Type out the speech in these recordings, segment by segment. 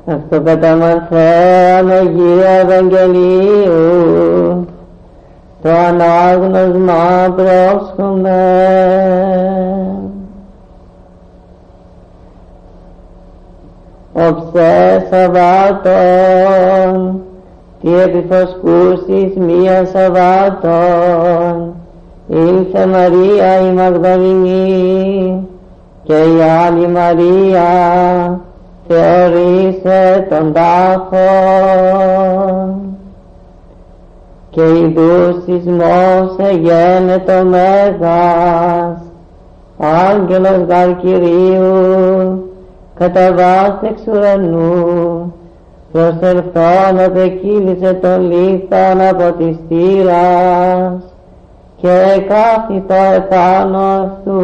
Αυτό καταμαρθέαν Αγία Ευαγγελίου, το ανάγνωσμα πρόσχομαι. Οψέ Σαββάτων, τι επιφωσκούσεις μία Σαββάτων, ήλθε Μαρία η Μαγδαληνή και η άλλη Μαρία θεωρήσε τον τάφον. Και ειδού σεισμός εγένετο μέγας, άγγελος γαρ Κυρίου καταβάθε εξ ουρανού, προσελθόν απεκύλησε τον λίθον από της θύρας και κάθιτο επάνω αυτού.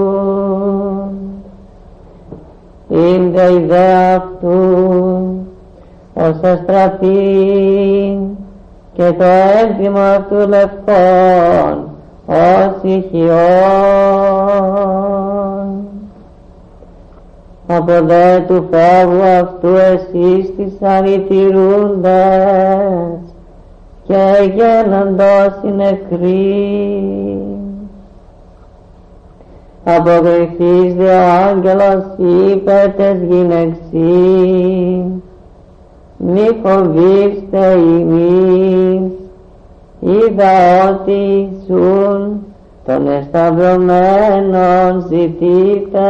Ήλθε η ιδέα αυτού ως αστραπή και το έντιμο αυτού λευκόν ως ηχιόν. Από δε του φόβου αυτού εσύστησαν οι τηρούντες και γένοντος οι νεκροί. Αποκριθείς δε ο άγγελος είπε τες γυναιξί, μη φοβήστε ημείς, είδα ότι ήσουν των εσταυρωμένων ζητείτε,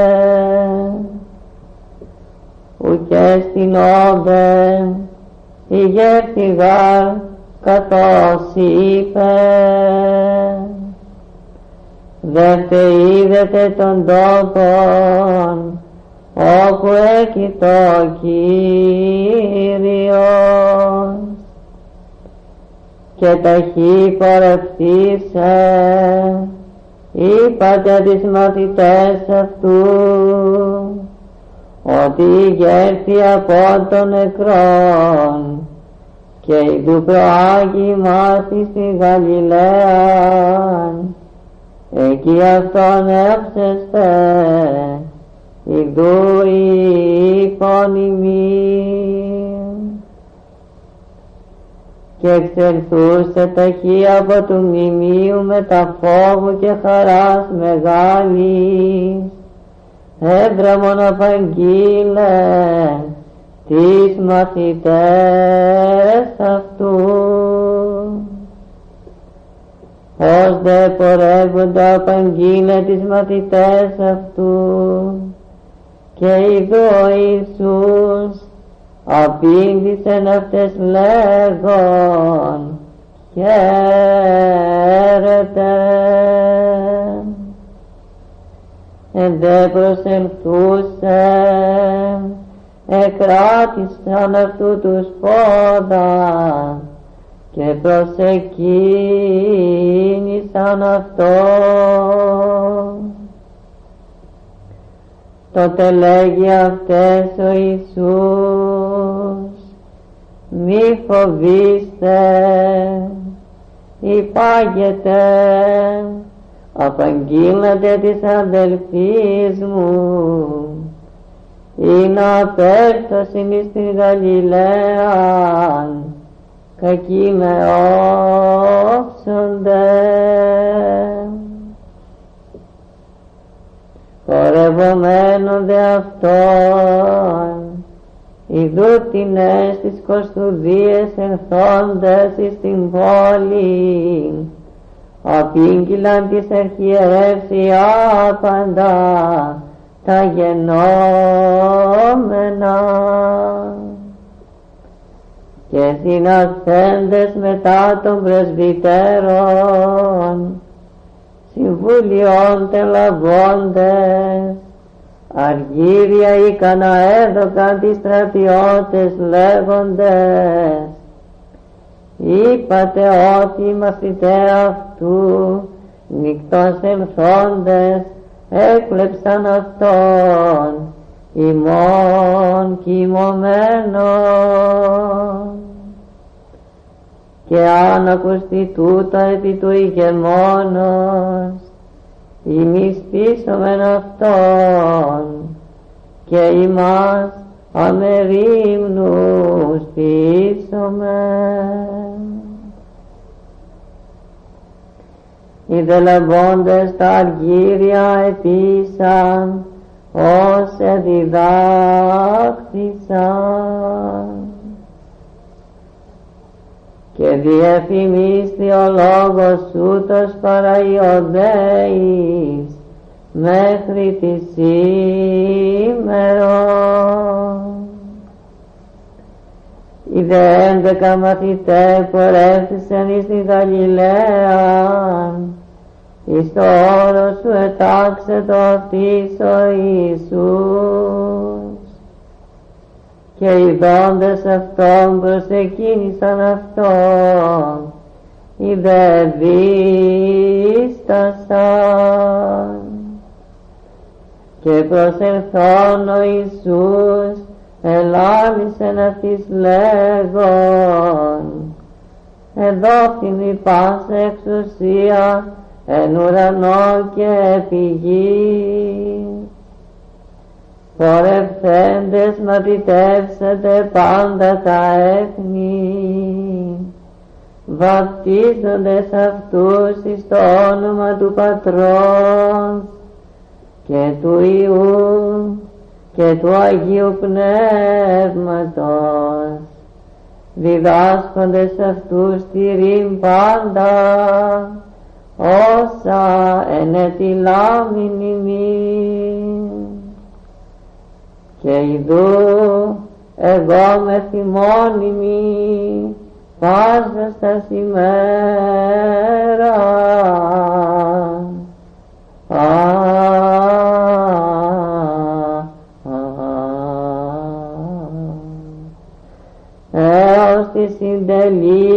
ουκέ στην όδε ηγέρθηγαρ καθώς είπε. Δε είδετε τον τόπον όπου έκειτο ο Κύριος και ταχύ πορευθήσε είπατε τις μαθητές αυτού ότι ηγέρθη από τον νεκρόν και ειδού προάγει μάθη στη Γαλιλαία, εκεί αυτόν έψεστε, ειδού είπον ημίν. Και εξελθούσε ταχύ από του μνημείου με τα φόβου και χαράς μεγάλης, έντραμον απαγγείλε τις μαθητές αυτού. Ως δε πορεύοντα απαγγείλε τις μαθητές αυτού και ειδού ο Ιησούς απήντησεν αυτές λέγον χαίρετε. Εν δε προσελθούσε εκράτησαν αυτού τους πόδα και προσεκίνησαν αυτό. Τότε λέγει αυτές ο Ιησούς, μη φοβήστε, υπάγετε, απαγγείλατε της αδελφής μου, ή να απέρθωσιν εις την Γαλιλαία, κακοί με όψονται. Πορευομένον δε αυτόν, ειδού τινές τις κοστουδίες ενθόντες εις την πόλη, απήγγειλαν της αρχιερεύς άπαντα τα γενόμενα. Και συνασθέντες μετά των πρεσβυτέρων, συμβουλιών τελαβώντες, αργύρια ικανά έδωκαν τις στρατιώτες λέγοντες, είπατε ότι οι μαθητές αυτού νυκτός ελθόντες έκλεψαν αυτόν ημών κοιμωμένον. Και αν ακουστεί τούτα επί του ηγεμόνος, ημείς πείσομεν αυτόν και ημάς αμερίμνους πείσομαι. Οι δελεμπόντες τα αργύρια ετήσαν, ως εδιδάκτησαν. Και διεφημίσθη ο λόγος σου τος παραϊοντέης, μέχρι τη σήμερον. Οι δε 11 μαθηταί πορεύθησαν εις τη Γαλιλαίαν, εις το όρος σου ετάξε το αυτής ο Ιησούς. Και οι δόντες αυτών προσεκίνησαν αυτόν, οι δε δίστασαν. Και προσελθόν ο Ιησούς ελάλησεν αυτοίς λέγον, εδόθην η πάσα εξουσία εν ουρανό και επί γη. Πορευθέντες μαθητεύσετε πάντα τα έθνη, βαπτίζοντες αυτούς εις το όνομα του Πατρός και του Υιού και του Αγίου Πνεύματος, διδάσκοντες αυτούς τηρειν πάντα όσα ενετιλάμην ημίν. Και ιδού εγώ με θυμώνυμη πάσα στα ημέρα. Έως τη συντελεία